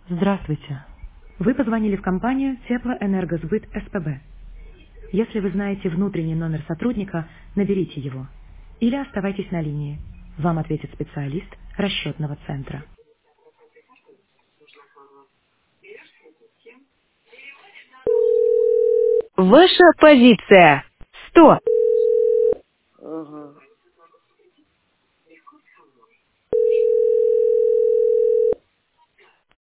Здравствуйте. Вы позвонили в компанию Теплоэнергосбыт СПБ. Если вы знаете внутренний номер сотрудника, наберите его. Или оставайтесь на линии. Вам ответит специалист расчетного центра. Ваша позиция. 100.